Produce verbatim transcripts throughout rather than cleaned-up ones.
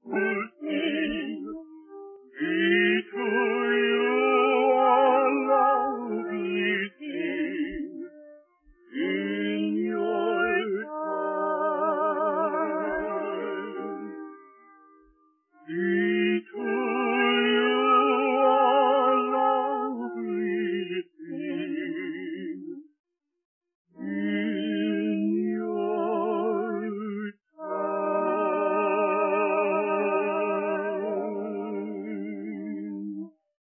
will sing. Be to you our lovely King in your time. Be to you our lovely King in your time.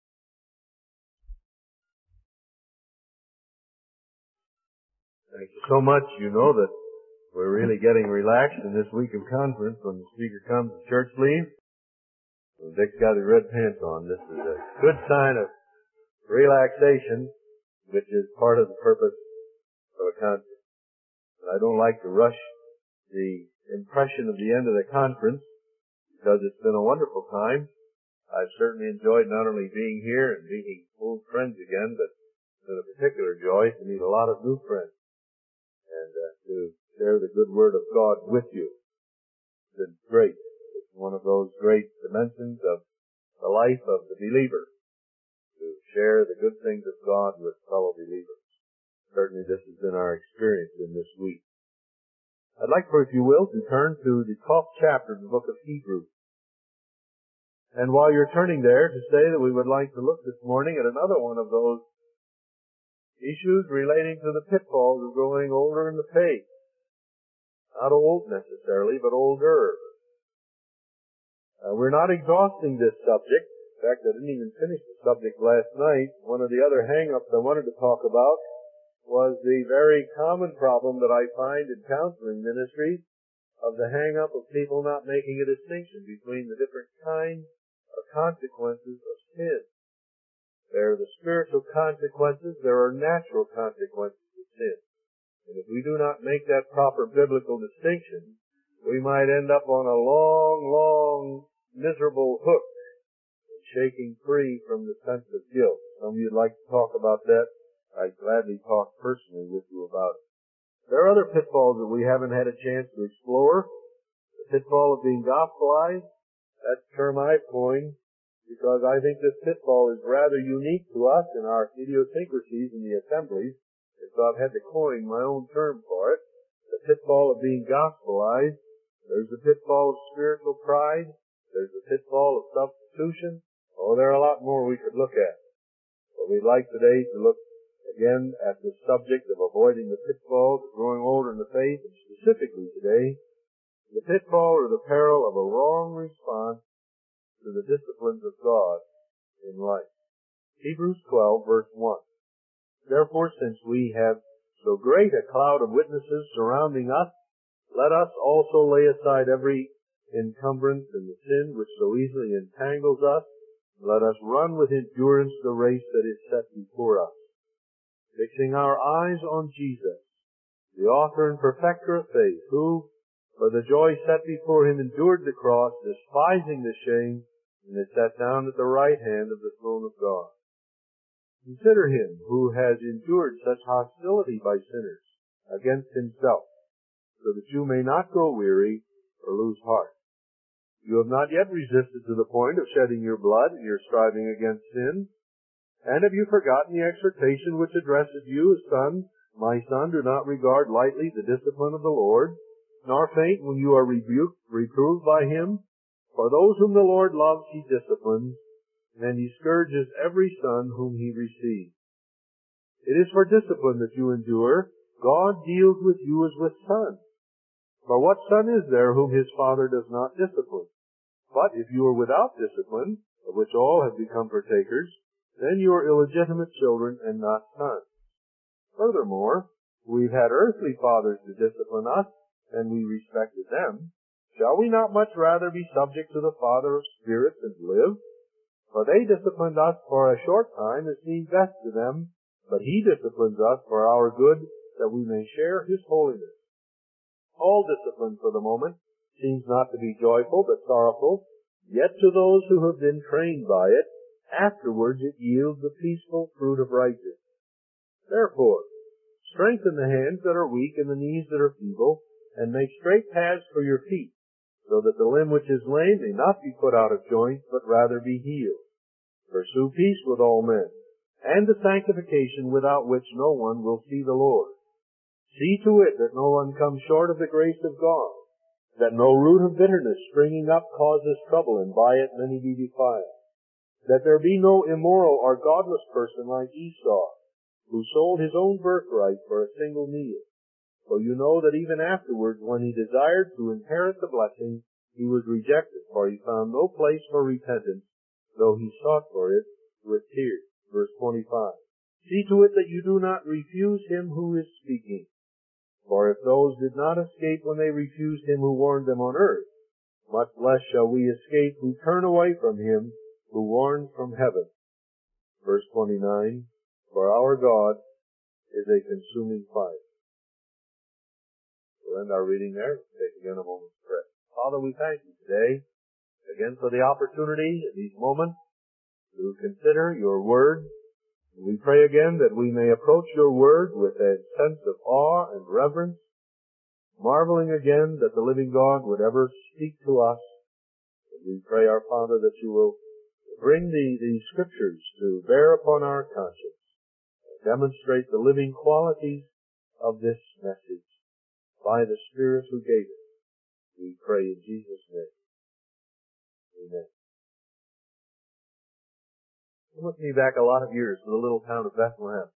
Thank you so much. You know that we're really getting relaxed in this week of conference when the speaker comes and church leaves. When Dick's got his red pants on, this is a good sign of relaxation, which is part of the purpose of a conference. And I don't like to rush the impression of the end of the conference because it's been a wonderful time. I've certainly enjoyed not only being here and meeting old friends again, but it's been a particular joy to meet a lot of new friends and uh, to share the good word of God with you. It's been great. It's one of those great dimensions of the life of the believer, to share the good things of God with fellow believers. Certainly this has been our experience in this week. I'd like for, if you will, to turn to the twelfth chapter of the book of Hebrews. And while you're turning there, to say that we would like to look this morning at another one of those issues relating to the pitfalls of growing older in the faith. Not old necessarily, but older. Uh, we're not exhausting this subject. In fact, I didn't even finish the subject last night. One of the other hang-ups I wanted to talk about was the very common problem that I find in counseling ministries of the hang-up of people not making a distinction between the different kinds of consequences of sin. There are the spiritual consequences, there are natural consequences of sin. And if we do not make that proper biblical distinction, we might end up on a long, long, miserable hook, shaking free from the sense of guilt. Some of you'd like to talk about that. I'd gladly talk personally with you about it. There are other pitfalls that we haven't had a chance to explore. The pitfall of being gospelized, that's a term I've coined, because I think this pitfall is rather unique to us in our idiosyncrasies in the assemblies, and so I've had to coin my own term for it. The pitfall of being gospelized. There's the pitfall of spiritual pride. There's the pitfall of substitution. Oh, there are a lot more we could look at. But we'd like today to look again at the subject of avoiding the pitfalls of growing older in the faith, and specifically today, the pitfall or the peril of a wrong response to the disciplines of God in life. Hebrews twelve, verse one. Therefore, since we have so great a cloud of witnesses surrounding us, let us also lay aside every encumbrance and the sin which so easily entangles us. Let us run with endurance the race that is set before us, fixing our eyes on Jesus, the author and perfecter of faith, who, for the joy set before him, endured the cross, despising the shame, and is set down at the right hand of the throne of God. Consider him who has endured such hostility by sinners against himself, so that you may not grow weary or lose heart. You have not yet resisted to the point of shedding your blood in your striving against sin. And have you forgotten the exhortation which addresses you as sons? My son, do not regard lightly the discipline of the Lord, nor faint when you are rebuked, reproved by him. For those whom the Lord loves he disciplines, and he scourges every son whom he receives. It is for discipline that you endure. God deals with you as with sons. For what son is there whom his father does not discipline? But if you are without discipline, of which all have become partakers, then you are illegitimate children and not sons. Furthermore, we've had earthly fathers to discipline us, and we respected them. Shall we not much rather be subject to the Father of spirits and live? For they disciplined us for a short time as seemed best to them, but he disciplines us for our good, that we may share his holiness. All discipline for the moment seems not to be joyful but sorrowful, yet to those who have been trained by it, afterwards it yields the peaceful fruit of righteousness. Therefore, strengthen the hands that are weak and the knees that are feeble, and make straight paths for your feet, so that the limb which is lame may not be put out of joint, but rather be healed. Pursue peace with all men, and the sanctification without which no one will see the Lord. See to it that no one comes short of the grace of God, that no root of bitterness springing up causes trouble, and by it many be defiled. That there be no immoral or godless person like Esau, who sold his own birthright for a single meal. For you know that even afterwards, when he desired to inherit the blessing, he was rejected, for he found no place for repentance, though he sought for it with tears. Verse twenty-five. See to it that you do not refuse him who is speaking. For if those did not escape when they refused him who warned them on earth, much less shall we escape who turn away from him who warns from heaven. Verse twenty-nine. For our God is a consuming fire. We'll end our reading there. Take again a moment's prayer. Father, we thank you today again for the opportunity in these moments to consider your word. We pray again that we may approach your word with a sense of awe and reverence, marveling again that the living God would ever speak to us. And we pray, our Father, that you will bring the, the scriptures to bear upon our conscience, and demonstrate the living qualities of this message by the Spirit who gave it. We pray in Jesus' name. Amen. Look me back a lot of years to the little town of Bethlehem.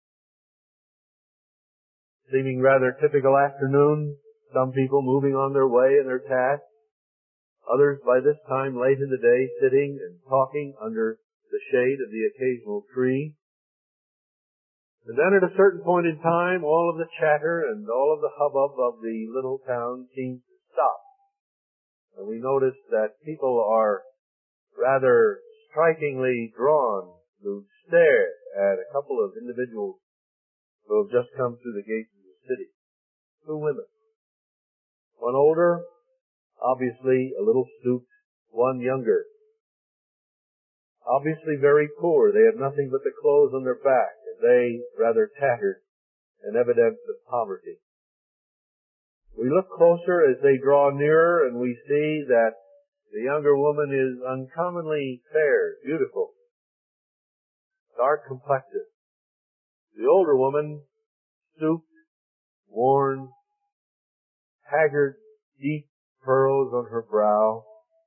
Seeming rather typical afternoon, some people moving on their way in their tasks, others by this time late in the day sitting and talking under the shade of the occasional tree. And then at a certain point in time, all of the chatter and all of the hubbub of the little town seems to stop. And we notice that people are rather strikingly drawn to stare at a couple of individuals who have just come through the gates of the city. Two women. One older, obviously a little stooped, one younger. Obviously very poor. They have nothing but the clothes on their back, and they rather tattered, an evidence of poverty. We look closer as they draw nearer, and we see that the younger woman is uncommonly fair, beautiful, dark complected. The older woman, stooped, worn, haggard, deep furrows on her brow.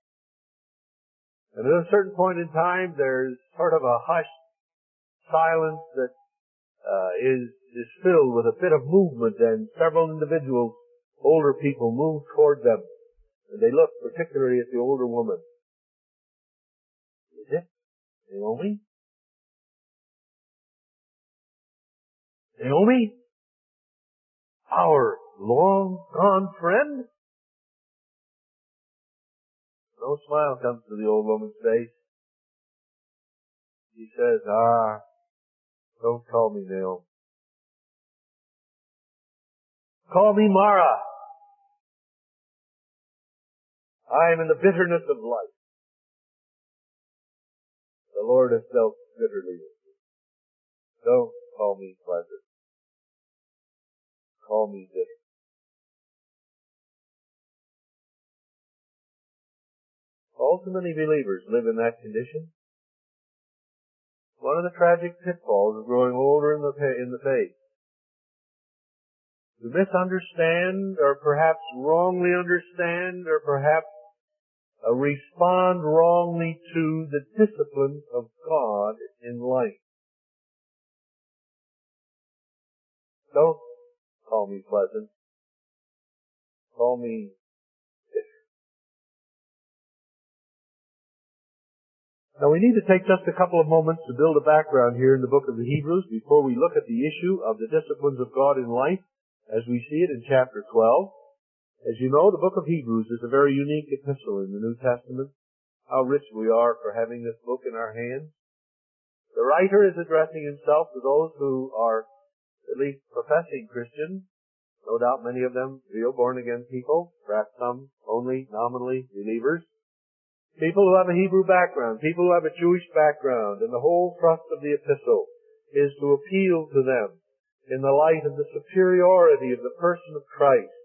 And at a certain point in time, there's sort of a hushed silence that uh, is is filled with a bit of movement, and several individuals, older people, move toward them. And they look particularly at the older woman. Is it Naomi? Naomi? Our long-gone friend? No smile comes to the old woman's face. She says, ah, don't call me Naomi. Call me Mara. I am in the bitterness of life. The Lord has dealt bitterly with me. Don't call me pleasant. Call me bitter. All too many believers live in that condition. One of the tragic pitfalls of growing older in the, in the faith. To misunderstand, or perhaps wrongly understand, or perhaps uh, respond wrongly to the discipline of God in life. Don't call me pleasant. Call me bitter. Now we need to take just a couple of moments to build a background here in the book of the Hebrews before we look at the issue of the disciplines of God in life as we see it in chapter twelve. As you know, the book of Hebrews is a very unique epistle in the New Testament. How rich we are for having this book in our hands. The writer is addressing himself to those who are at least professing Christians. No doubt many of them real born-again people, perhaps some only nominally believers. People who have a Hebrew background, people who have a Jewish background, and the whole thrust of the epistle is to appeal to them in the light of the superiority of the person of Christ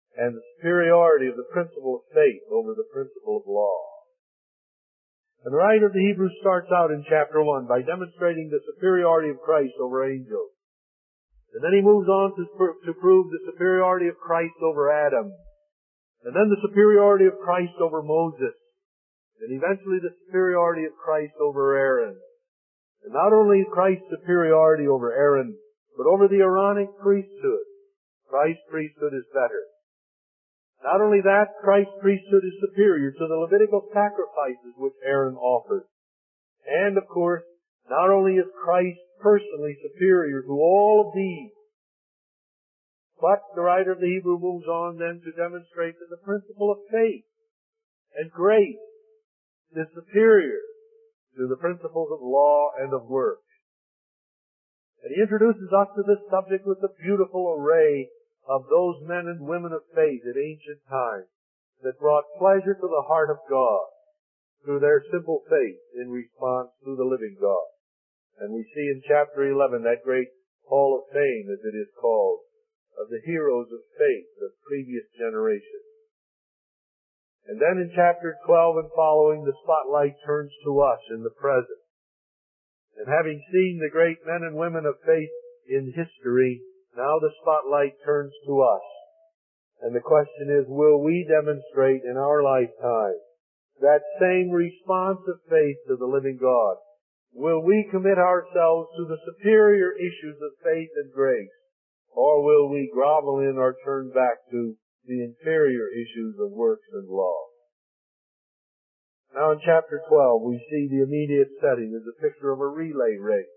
and the superiority of the principle of faith over the principle of law. And the writer of the Hebrews starts out in chapter one by demonstrating the superiority of Christ over angels. And then he moves on to, to prove the superiority of Christ over Adam. And then the superiority of Christ over Moses. And eventually the superiority of Christ over Aaron. And not only Christ's superiority over Aaron, but over the Aaronic priesthood. Christ's priesthood is better. Not only that, Christ's priesthood is superior to the Levitical sacrifices which Aaron offered. And of course, not only is Christ personally superior to all of these, but the writer of the Hebrew moves on then to demonstrate that the principle of faith and grace is superior to the principles of law and of works. And he introduces us to this subject with the beautiful array of those men and women of faith in ancient times that brought pleasure to the heart of God through their simple faith in response to the living God. And we see in chapter eleven that great Hall of Fame, as it is called, of the heroes of faith of previous generations. And then in chapter twelve and following, the spotlight turns to us in the present. And having seen the great men and women of faith in history, now the spotlight turns to us. And the question is, will we demonstrate in our lifetime that same response of faith to the living God? Will we commit ourselves to the superior issues of faith and grace? Or will we grovel in or turn back to the inferior issues of works and law? Now in chapter twelve, we see the immediate setting as a picture of a relay race.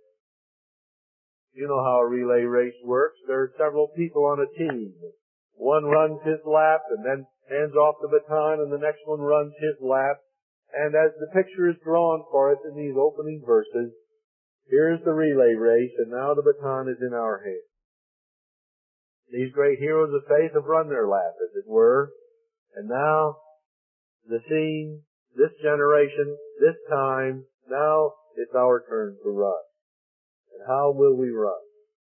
You know how a relay race works. There are several people on a team. One runs his lap and then hands off the baton, and the next one runs his lap. And as the picture is drawn for us in these opening verses, here's the relay race, and now the baton is in our hands. These great heroes of faith have run their lap, as it were, and now the scene, this generation, this time, now it's our turn to run. And how will we run?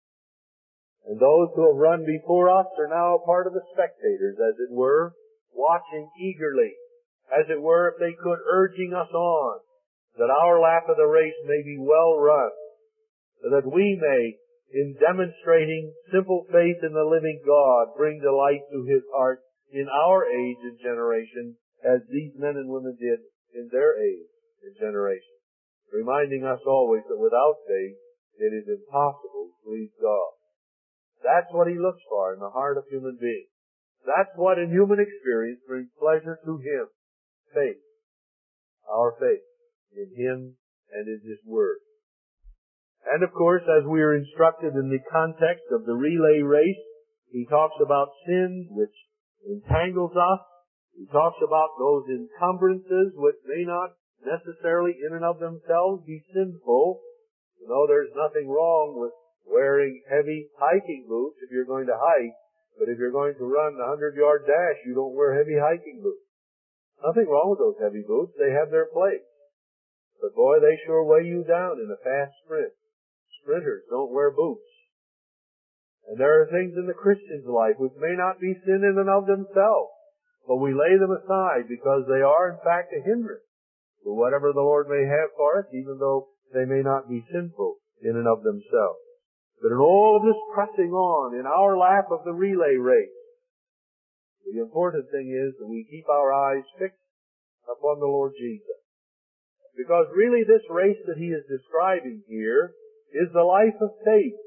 And those who have run before us are now a part of the spectators, as it were, watching eagerly, as it were, if they could, urging us on, that our lap of the race may be well run, so that we may, in demonstrating simple faith in the living God, bring delight to His heart in our age and generation, as these men and women did in their age and generation, reminding us always that without faith, it is impossible to please God. That's what He looks for in the heart of human beings. That's what in human experience brings pleasure to Him. Faith. Our faith in Him and in His Word. And of course, as we are instructed in the context of the relay race, He talks about sin which entangles us. He talks about those encumbrances which may not necessarily in and of themselves be sinful. You know, there's nothing wrong with wearing heavy hiking boots if you're going to hike, but if you're going to run a hundred-yard dash, you don't wear heavy hiking boots. Nothing wrong with those heavy boots. They have their place. But boy, they sure weigh you down in a fast sprint. Sprinters don't wear boots. And there are things in the Christian's life which may not be sin in and of themselves, but we lay them aside because they are in fact a hindrance to whatever the Lord may have for us, even though they may not be sinful in and of themselves. But in all of this pressing on in our lap of the relay race, the important thing is that we keep our eyes fixed upon the Lord Jesus. Because really this race that He is describing here is the life of faith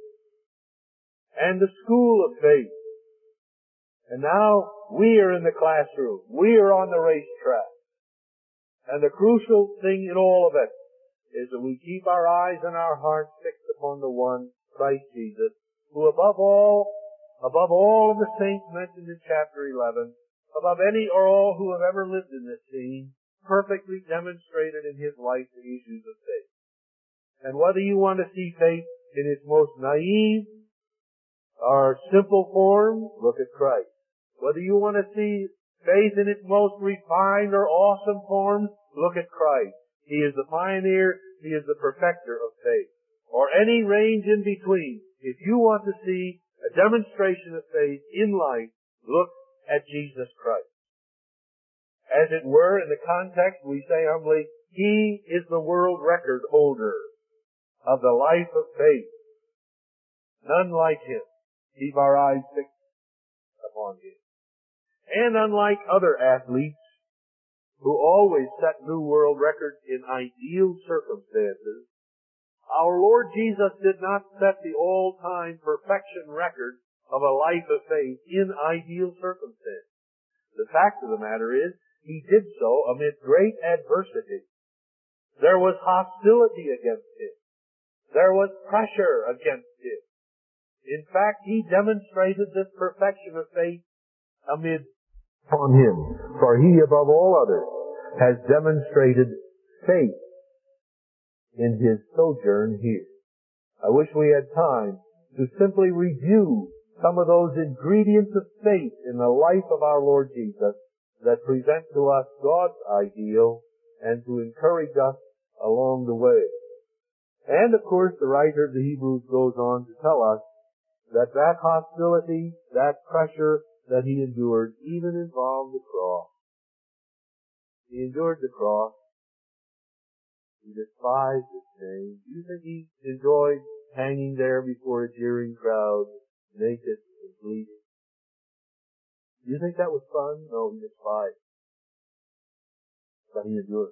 and the school of faith. And now we are in the classroom. We are on the racetrack. And the crucial thing in all of it is that we keep our eyes and our hearts fixed upon the one, Christ Jesus, who above all, above all of the saints mentioned in chapter eleven, above any or all who have ever lived in this scene, perfectly demonstrated in His life the issues of faith. And whether you want to see faith in its most naive or simple form, look at Christ. Whether you want to see faith in its most refined or awesome form, look at Christ. He is the pioneer, He is the perfecter of faith. Or any range in between. If you want to see a demonstration of faith in life, look at Jesus Christ. As it were, in the context, we say humbly, He is the world record holder of the life of faith. None like Him. Keep our eyes fixed upon Him. And unlike other athletes who always set new world records in ideal circumstances, our Lord Jesus did not set the all-time perfection record of a life of faith in ideal circumstances. The fact of the matter is, He did so amid great adversity. There was hostility against Him. There was pressure against Him. In fact, He demonstrated this perfection of faith amid on Him. For He, above all others, has demonstrated faith in His sojourn here. I wish we had time to simply review some of those ingredients of faith in the life of our Lord Jesus that present to us God's ideal and to encourage us along the way. And of course, the writer of the Hebrews goes on to tell us that that hostility, that pressure that He endured even involved the cross. He endured the cross. He despised its shame. Do you think He enjoyed hanging there before a jeering crowd, naked and bleeding? Do you think that was fun? No, He despised. But He endured.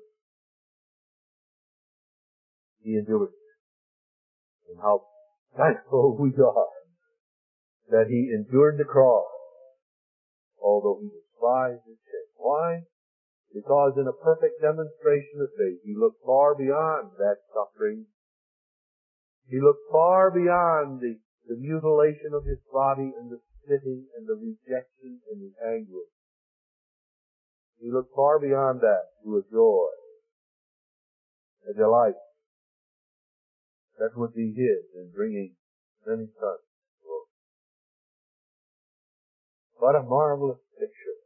He endured. And how thankful we are that He endured the cross, although He despised its shame. Why? Because in a perfect demonstration of faith, He looked far beyond that suffering. He looked far beyond the, the mutilation of His body and the spitting and the rejection and the anguish. He looked far beyond that to a joy, a delight that would be His in bringing many sons to glory. What a marvelous picture.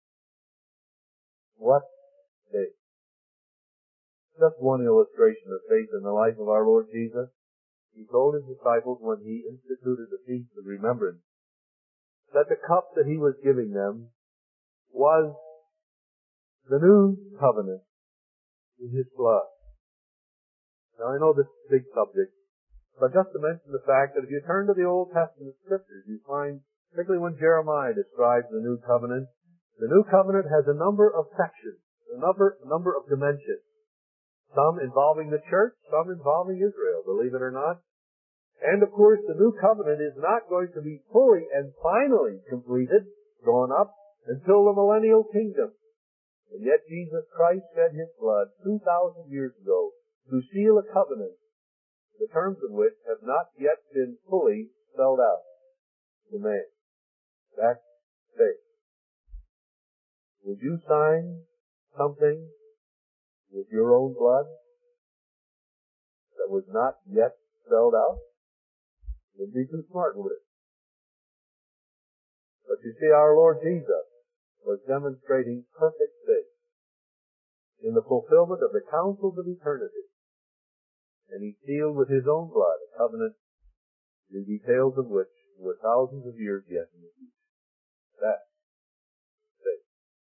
What faith. Just one illustration of faith in the life of our Lord Jesus. He told His disciples when He instituted the Feast of Remembrance that the cup that He was giving them was the new covenant in His blood. Now I know this is a big subject, but just to mention the fact that if you turn to the Old Testament scriptures, you find, particularly when Jeremiah describes the new covenant, the new covenant has a number of sections, a number, a number of dimensions. Some involving the church, some involving Israel, believe it or not. And of course, the new covenant is not going to be fully and finally completed, drawn up, until the millennial kingdom. And yet Jesus Christ shed His blood two thousand years ago to seal a covenant, the terms of which have not yet been fully spelled out to man. That's faith. Would you sign something with your own blood that was not yet spelled out? It would be too smart, would it? But you see, our Lord Jesus was demonstrating perfect faith in the fulfillment of the counsels of eternity. And He sealed with His own blood a covenant, the details of which were thousands of years yet in the future. That's faith.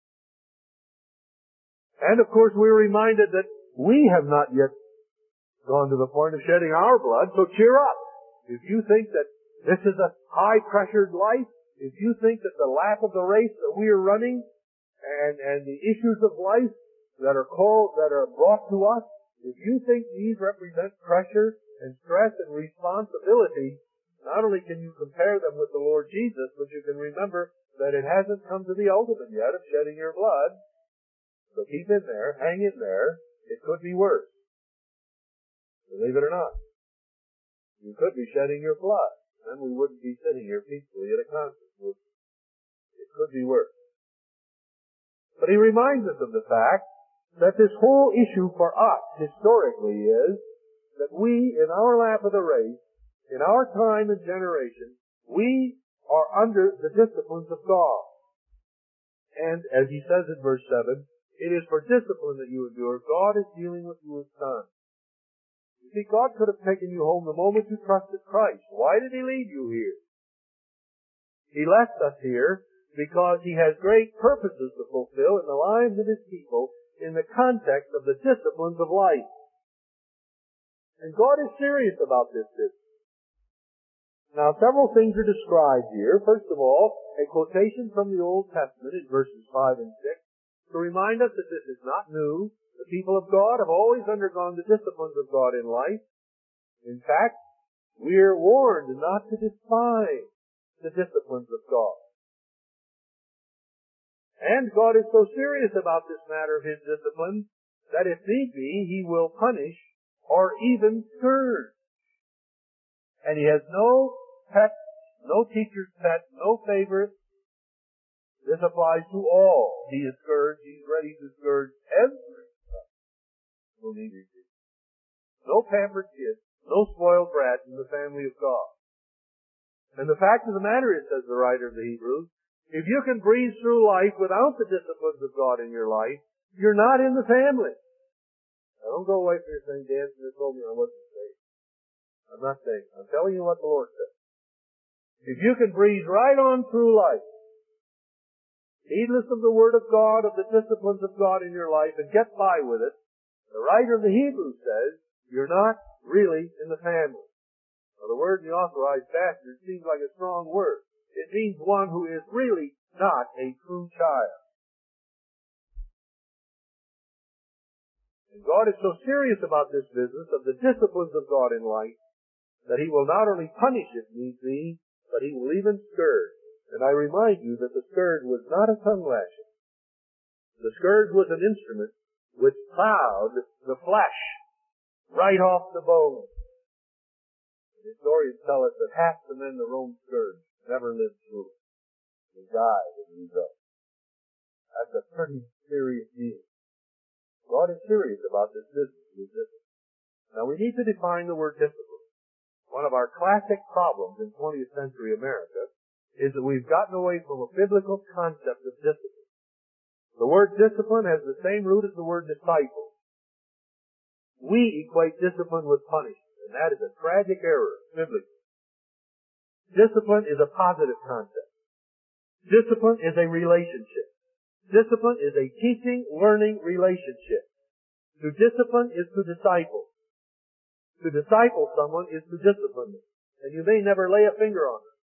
And of course we're reminded that we have not yet gone to the point of shedding our blood, so cheer up. If you think that this is a high-pressured life, if you think that the lap of the race that we are running and, and the issues of life that are called, that are brought to us, if you think these represent pressure and stress and responsibility, not only can you compare them with the Lord Jesus, but you can remember that it hasn't come to the ultimate yet of shedding your blood. So keep in there, hang in there. It could be worse. Believe it or not. You could be shedding your blood. Then we wouldn't be sitting here peacefully at a conference, would we? It could be worse. But He reminds us of the fact that this whole issue for us historically is that we, in our lap of the race, in our time and generation, we are under the disciplines of God. And as He says in verse seven, it is for discipline that you endure. God is dealing with you as sons. You see, God could have taken you home the moment you trusted Christ. Why did He leave you here? He left us here because He has great purposes to fulfill in the lives of His people in the context of the disciplines of life. And God is serious about this business. Now, several things are described here. First of all, a quotation from the Old Testament in verses five and six to remind us that this is not new. The people of God have always undergone the disciplines of God in life. In fact, we are warned not to despise the disciplines of God. And God is so serious about this matter of His discipline that if need be, He will punish or even scourge. And He has no pet, no teacher's pet, no favorite. This applies to all. He is scourged. He's ready to scourge every who needs it. No pampered kid, no spoiled brat in the family of God. And the fact of the matter is, says the writer of the Hebrews, if you can breeze through life without the disciplines of God in your life, you're not in the family. Now don't go away from your saying, Dan Smith told me I wasn't saved. I'm not saying. I'm telling you what the Lord said. If you can breeze right on through life, heedless of the Word of God, of the disciplines of God in your life, and get by with it, the writer of the Hebrews says, you're not really in the family. Now the word in the authorized bastard seems like a strong word. It means one who is really not a true child. And God is so serious about this business of the disciplines of God in life that He will not only punish if need be, but He will even scourge. And I remind you that the scourge was not a tongue lashing. The scourge was an instrument which plowed the flesh right off the bone. The historians tell us that half the men the Rome scourged never lived through it. They died as a result. That's a pretty serious deal. God is serious about this business of discipline. Now we need to define the word discipline. One of our classic problems in twentieth century America is that we've gotten away from a biblical concept of discipline. The word discipline has the same root as the word disciple. We equate discipline with punishment, and that is a tragic error biblically. Discipline is a positive concept. Discipline is a relationship. Discipline is a teaching, learning relationship. To discipline is to disciple. To disciple someone is to discipline them. And you may never lay a finger on them.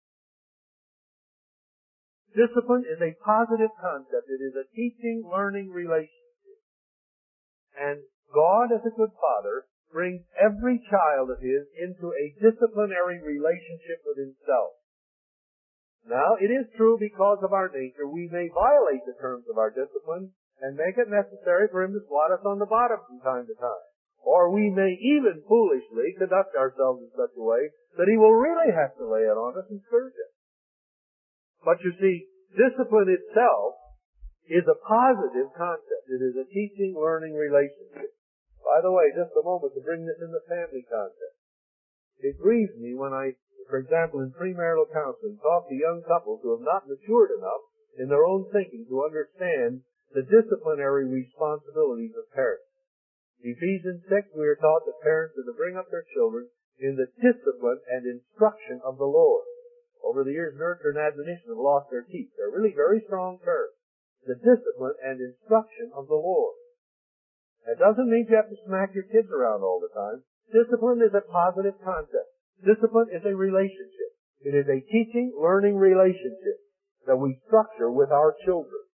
Discipline is a positive concept. It is a teaching, learning relationship. And God, as a good Father, brings every child of His into a disciplinary relationship with Himself. Now, it is true because of our nature, we may violate the terms of our discipline and make it necessary for Him to swat us on the bottom from time to time. Or we may even foolishly conduct ourselves in such a way that He will really have to lay it on us and scourge us. But you see, discipline itself is a positive concept. It is a teaching, learning relationship. By the way, just a moment to bring this in the family context. It grieves me when I, for example, in premarital counseling, talk to young couples who have not matured enough in their own thinking to understand the disciplinary responsibilities of parents. In Ephesians six, we are taught that parents are to bring up their children in the discipline and instruction of the Lord. Over the years, nurture and admonition have lost their teeth. They're really very strong terms. The discipline and instruction of the Lord. That doesn't mean you have to smack your kids around all the time. Discipline is a positive concept. Discipline is a relationship. It is a teaching, learning relationship that we structure with our children.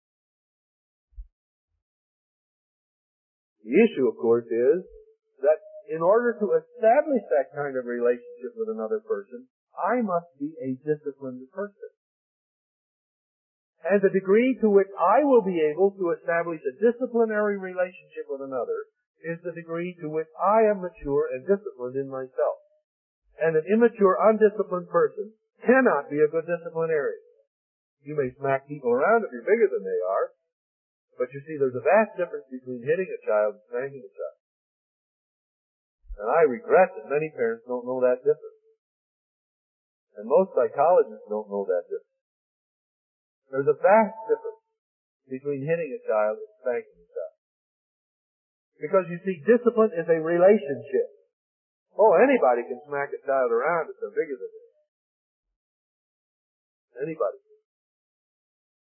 The issue, of course, is that in order to establish that kind of relationship with another person, I must be a disciplined person. And the degree to which I will be able to establish a disciplinary relationship with another is the degree to which I am mature and disciplined in myself. And an immature, undisciplined person cannot be a good disciplinarian. You may smack people around if you're bigger than they are, but you see there's a vast difference between hitting a child and spanking a child. And I regret that many parents don't know that difference. And most psychologists don't know that difference. There's a vast difference between hitting a child and spanking a child. Because you see, discipline is a relationship. Oh, anybody can smack a child around if they're bigger than them. Anybody can.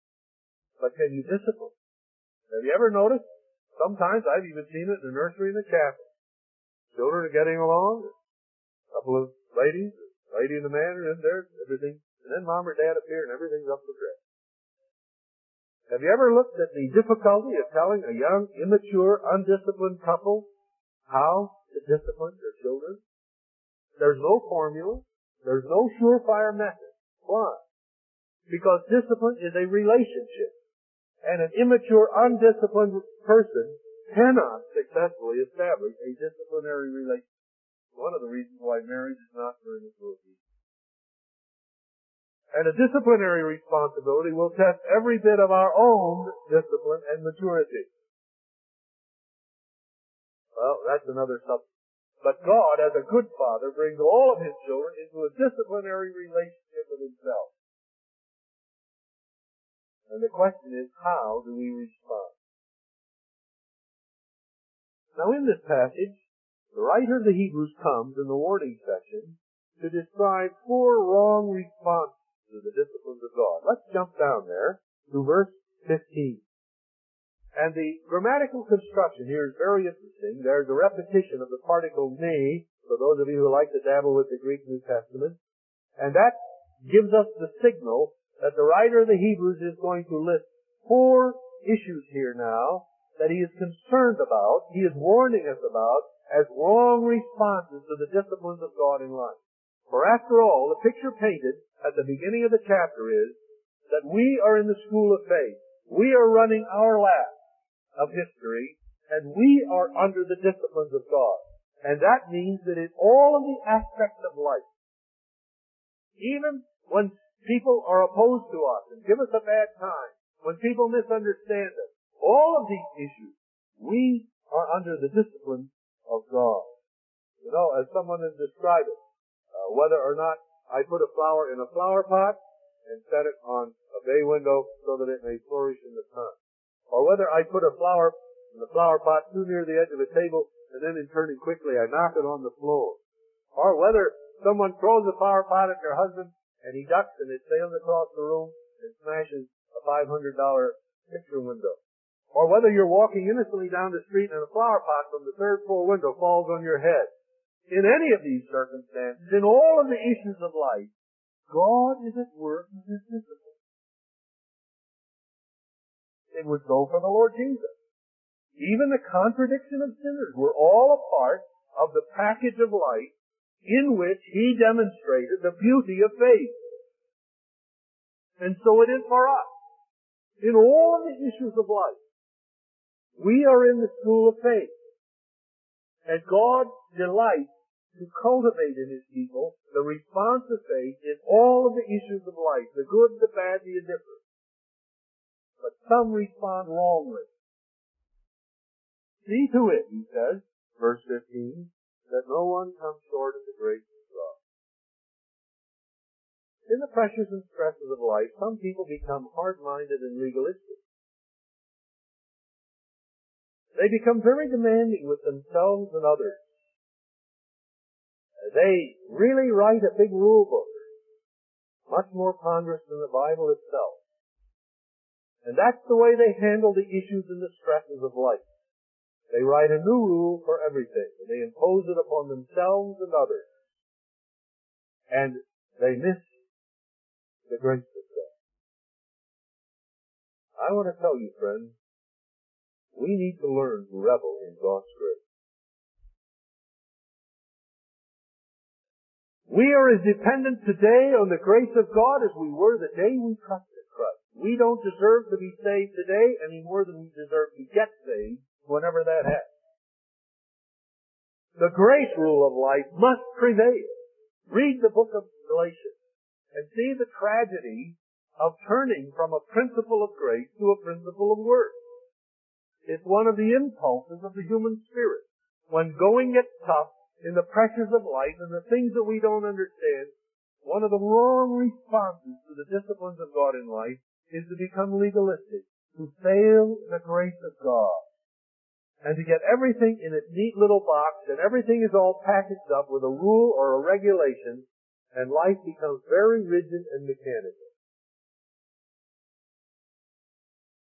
but can you discipline? Have you ever noticed? Sometimes I've even seen it in the nursery and the chapel. Children are getting along, a couple of ladies, a lady and a man are in there, everything, and then mom or dad appear and everything's up for grabs. Have you ever looked at the difficulty of telling a young, immature, undisciplined couple how to discipline their children? There's no formula. There's no surefire method. Why? Because discipline is a relationship. And an immature, undisciplined person cannot successfully establish a disciplinary relationship. One of the reasons why marriage is not very easy. And a disciplinary responsibility will test every bit of our own discipline and maturity. Well, that's another subject. But God, as a good father, brings all of his children into a disciplinary relationship with himself. And the question is, how do we respond? Now in this passage, the writer of the Hebrews comes in the warning section to describe four wrong responses to the disciplines of God. Let's jump down there to verse fifteen. And the grammatical construction here is very interesting. There's a repetition of the particle ne, for those of you who like to dabble with the Greek New Testament. And that gives us the signal that the writer of the Hebrews is going to list four issues here now that he is concerned about, he is warning us about, as wrong responses to the disciplines of God in life. For after all, the picture painted at the beginning of the chapter is that we are in the school of faith. We are running our lap of history, and we are under the disciplines of God. And that means that in all of the aspects of life, even when people are opposed to us and give us a bad time, when people misunderstand us, all of these issues, we are under the discipline of God. You know, as someone has described it, uh, whether or not I put a flower in a flower pot and set it on a bay window so that it may flourish in the sun, or whether I put a flower in the flower pot too near the edge of a table and then in turning quickly I knock it on the floor, or whether someone throws a flower pot at their husband and he ducks and it sails across the room and smashes a five hundred dollars picture window. Or whether you're walking innocently down the street and a flower pot from the third floor window falls on your head. In any of these circumstances, in all of the issues of life, God is at work in His discipline. It was so for the Lord Jesus. Even the contradiction of sinners were all a part of the package of life in which He demonstrated the beauty of faith. And so it is for us. In all of the issues of life, we are in the school of faith. And God delights to cultivate in His people the response of faith in all of the issues of life, the good, the bad, the indifferent. But some respond wrongly. See to it, he says, verse fifteen, that no one comes short of the grace of God. In the pressures and stresses of life, some people become hard-minded and legalistic. They become very demanding with themselves and others. They really write a big rule book, much more ponderous than the Bible itself. And that's the way they handle the issues and the stresses of life. They write a new rule for everything, and they impose it upon themselves and others. And they miss the grace of God. I want to tell you, friends, we need to learn to revel in God's grace. We are as dependent today on the grace of God as we were the day we trusted Christ. We don't deserve to be saved today any more than we deserve to get saved whenever that happens. The grace rule of life must prevail. Read the book of Galatians and see the tragedy of turning from a principle of grace to a principle of works. It's one of the impulses of the human spirit. When going gets tough in the pressures of life and the things that we don't understand, one of the wrong responses to the disciplines of God in life is to become legalistic, to fail the grace of God, and to get everything in its neat little box, and everything is all packaged up with a rule or a regulation, and life becomes very rigid and mechanical.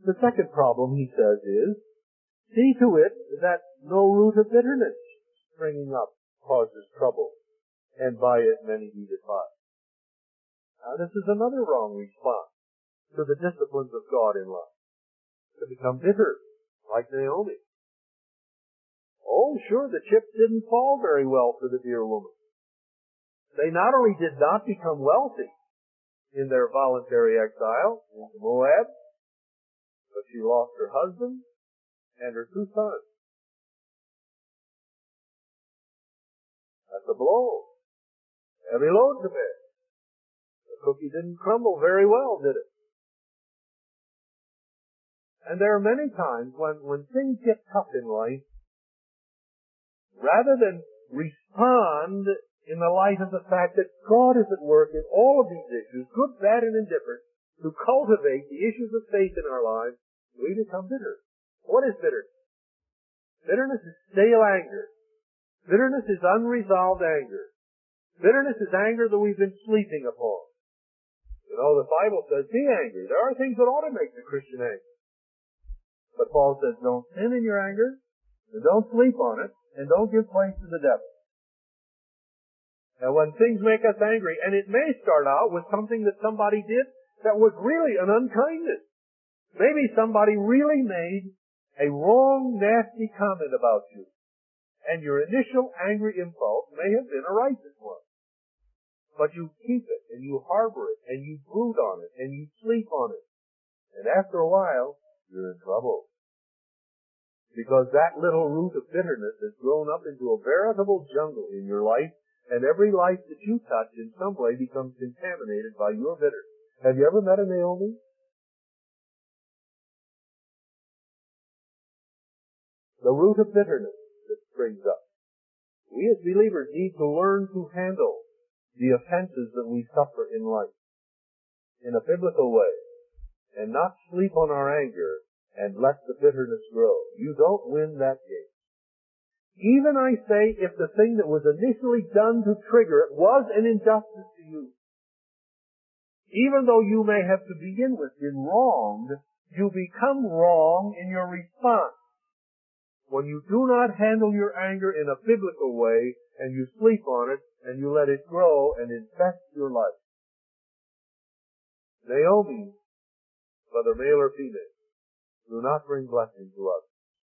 The second problem, he says, is, see to it that no root of bitterness springing up causes trouble, and by it many be defiled. Now this is another wrong response to the disciplines of God in life. To become bitter, like Naomi. Oh, sure, the chips didn't fall very well for the dear woman. They not only did not become wealthy in their voluntary exile into Moab, but she lost her husband and her two sons. That's a blow. Heavy load to bear. The cookie didn't crumble very well, did it? And there are many times when, when things get tough in life, rather than respond in the light of the fact that God is at work in all of these issues, good, bad, and indifferent, to cultivate the issues of faith in our lives, we become bitter. What is bitterness? Bitterness is stale anger. Bitterness is unresolved anger. Bitterness is anger that we've been sleeping upon. You know, the Bible says, be angry. There are things that ought to make the Christian angry. But Paul says, don't sin in your anger, and don't sleep on it, and don't give place to the devil. Now when things make us angry, and it may start out with something that somebody did that was really an unkindness. Maybe somebody really made a wrong, nasty comment about you. And your initial angry impulse may have been a righteous one. But you keep it, and you harbor it, and you brood on it, and you sleep on it. And after a while, you're in trouble. Because that little root of bitterness has grown up into a veritable jungle in your life, and every life that you touch in some way becomes contaminated by your bitterness. Have you ever met a Naomi? The root of bitterness that springs up. We as believers need to learn to handle the offenses that we suffer in life in a biblical way, and not sleep on our anger and let the bitterness grow. You don't win that game. Even, I say, if the thing that was initially done to trigger it was an injustice to you, even though you may have to begin with been wronged, you become wrong in your response when you do not handle your anger in a biblical way, and you sleep on it, and you let it grow and infest your life. Naomi, whether male or female, do not bring blessing to us.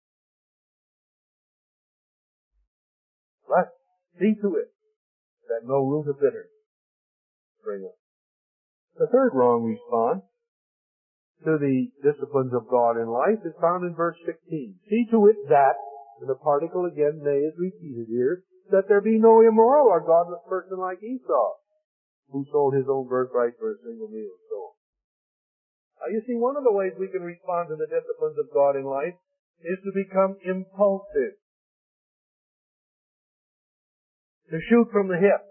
Let's see to it that no root of bitterness spring up. The third wrong response to the disciplines of God in life is found in verse sixteen. See to it that, and the particle again, may, is repeated here, that there be no immoral or godless person like Esau, who sold his own birthright for a single meal, and so on. Now you see, one of the ways we can respond to the disciplines of God in life is to become impulsive. To shoot from the hip.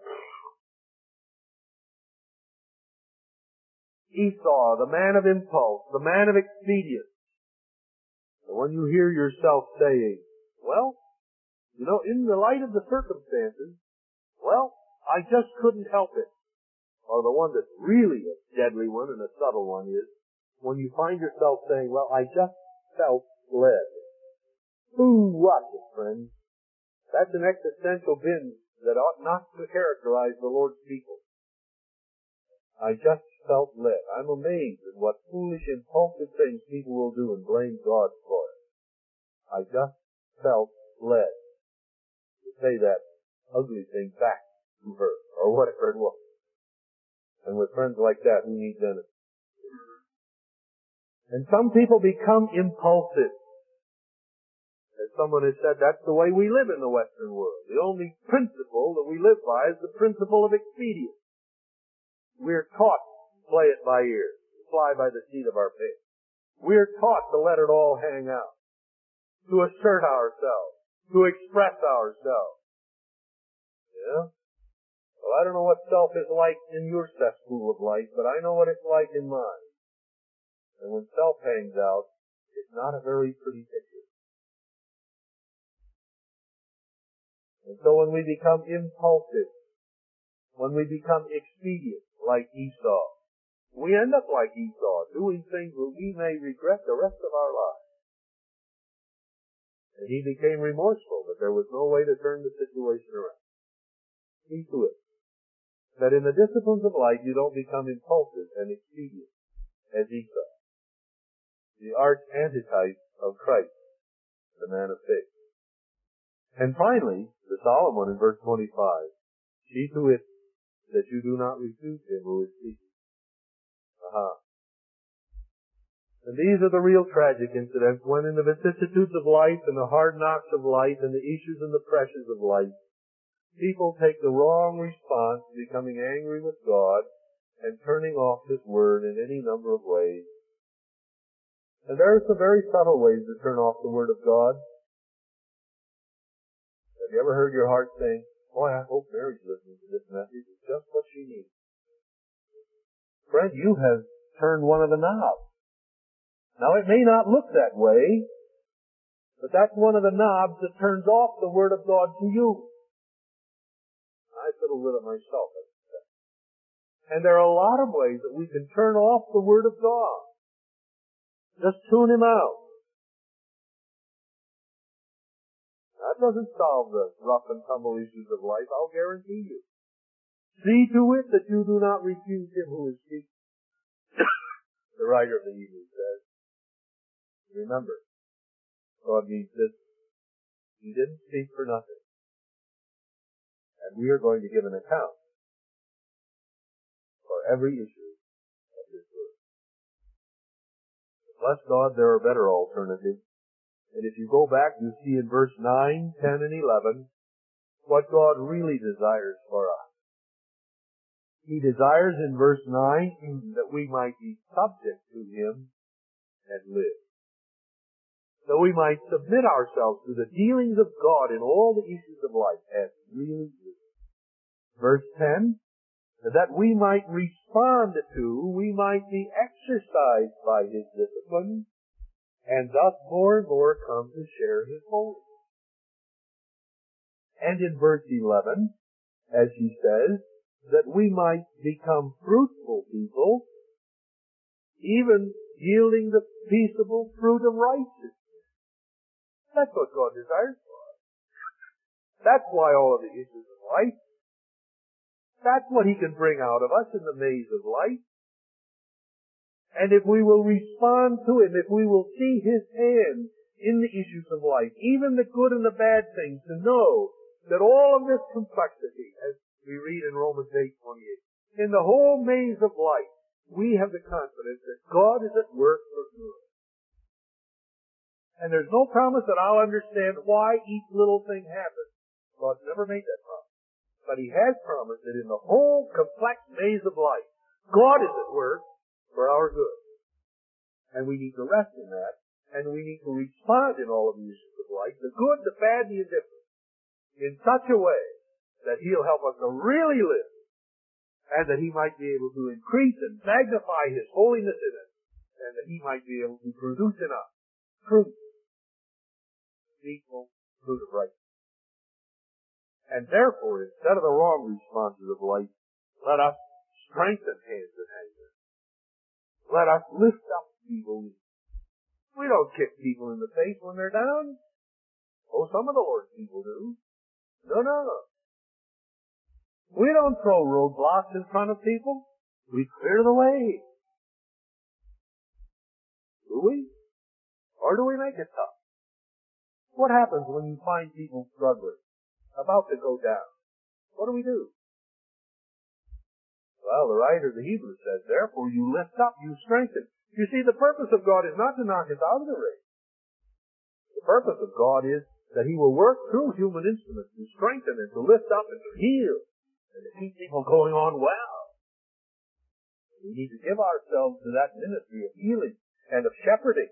Esau, the man of impulse, the man of expedience. And when you hear yourself saying, well, you know, in the light of the circumstances, well, I just couldn't help it. Or the one that's really a deadly one and a subtle one is, when you find yourself saying, well, I just felt led. Who what, friends? That's an existential binge that ought not to characterize the Lord's people. I just felt led. I'm amazed at what foolish, impulsive things people will do and blame God for it. I just felt led to say that ugly thing back to her, or whatever it was. And with friends like that, who needs enemies? And some people become impulsive. As someone has said, that's the way we live in the Western world. The only principle that we live by is the principle of expedience. We're taught to play it by ear, to fly by the seat of our pants. We're taught to let it all hang out, to assert ourselves, to express ourselves. Yeah? Well, I don't know what self is like in your cesspool of life, but I know what it's like in mine. And when self hangs out, it's not a very pretty picture. And so when we become impulsive, when we become expedient, like Esau, We end up like Esau, doing things that we may regret the rest of our lives. And he became remorseful, but there was no way to turn the situation around. See to it that in the disciplines of life you don't become impulsive and expedient as Esau, the arch antitype of Christ, the man of faith. And finally, the solemn one in verse twenty-five, see to it that you do not refuse him who is speaking. Aha. And these are the real tragic incidents when in the vicissitudes of life and the hard knocks of life and the issues and the pressures of life, people take the wrong response, becoming angry with God and turning off His Word in any number of ways. And there are some very subtle ways to turn off the Word of God. Have you ever heard your heart saying, boy, I hope Mary's listening to this message. It's just what she needs. Friend, you have turned one of the knobs. Now, it may not look that way, but that's one of the knobs that turns off the Word of God to you. I fiddle with it myself. And there are a lot of ways that we can turn off the Word of God. Just tune Him out. That doesn't solve the rough and tumble issues of life, I'll guarantee you. See to it that you do not refuse Him who is speaking. The writer of the Hebrews says, remember, God means this. He didn't speak for nothing. And we are going to give an account for every issue of His Word. Bless God, there are better alternatives. And if you go back, you see in verse nine, ten, and eleven, what God really desires for us. He desires in verse nine that we might be subject to Him and live. So we might submit ourselves to the dealings of God in all the issues of life and really live. Verse ten, that we might respond to, we might be exercised by His discipline, and thus more and more come to share His holiness. And in verse eleven, as he says, that we might become fruitful people, even yielding the peaceable fruit of righteousness. That's what God desires for us. That's why all of the issues of life. That's what He can bring out of us in the maze of life. And if we will respond to Him, if we will see His hand in the issues of life, even the good and the bad things, to know that all of this complexity, as we read in Romans eight twenty-eight, in the whole maze of life, we have the confidence that God is at work for good. And there's no promise that I'll understand why each little thing happens. God's never made that promise. But He has promised that in the whole complex maze of life, God is at work for our good. And we need to rest in that, and we need to respond in all of the issues of life, the good, the bad, the indifferent, in such a way that He'll help us to really live, and that He might be able to increase and magnify His holiness in us, and that He might be able to produce in us fruit, equal fruit of righteousness. And therefore, instead of the wrong responses of life, let us strengthen hands and anger. Let us lift up people. We don't kick people in the face when they're down. Oh, some of the Lord's people do. No, no, no. We don't throw roadblocks in front of people. We clear the way. Do we? Or do we make it tough? What happens when you find people struggling, about to go down? What do we do? Well, the writer of the Hebrews says, therefore you lift up, you strengthen. You see, the purpose of God is not to knock us out of the race. The purpose of God is that He will work through human instruments to strengthen and to lift up and to heal and to keep people going on well. We need to give ourselves to that ministry of healing and of shepherding,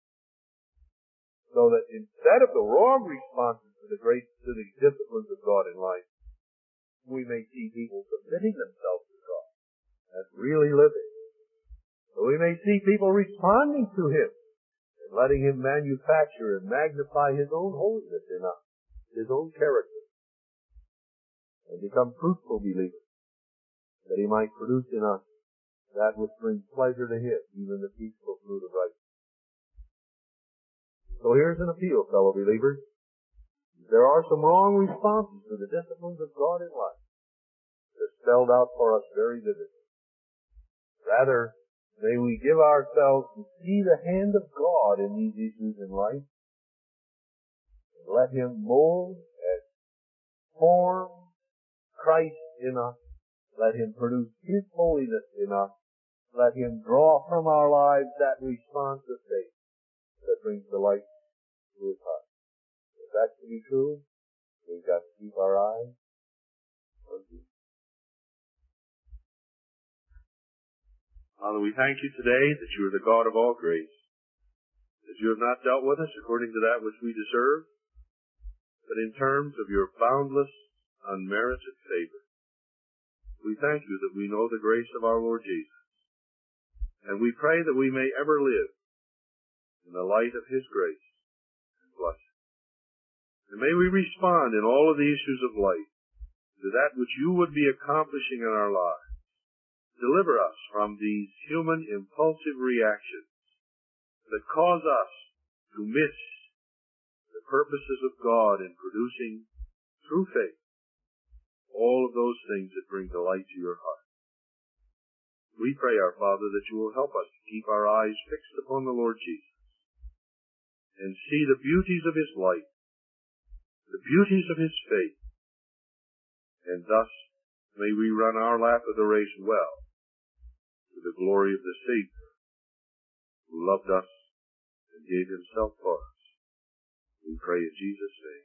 so that instead of the wrong responses to the great to the disciplines of God in life, we may see people submitting themselves to God and really living. So we may see people responding to Him and letting Him manufacture and magnify His own holiness in us, His own character, and become fruitful believers, that He might produce in us that which brings pleasure to Him, even the peaceful fruit of righteousness. So here's an appeal, fellow believers. There are some wrong responses to the disciplines of God in life. They're spelled out for us very vividly. Rather, may we give ourselves to see the hand of God in these issues in life, and let Him mold and form Christ in us. Let Him produce His holiness in us. Let Him draw from our lives that response of faith that brings delight to His heart. If that's to be true, we've got to keep our eyes on Jesus. Father, we thank you today that you are the God of all grace, that you have not dealt with us according to that which we deserve, but in terms of your boundless, unmerited favor. We thank you that we know the grace of our Lord Jesus, and we pray that we may ever live in the light of His grace and blessing. And may we respond in all of the issues of life to that which you would be accomplishing in our lives. Deliver us from these human impulsive reactions that cause us to miss the purposes of God in producing, through faith, all of those things that bring delight to your heart. We pray, our Father, that you will help us to keep our eyes fixed upon the Lord Jesus and see the beauties of His light, the beauties of His faith, and thus may we run our lap of the race well to the glory of the Savior who loved us and gave Himself for us. We pray in Jesus' name.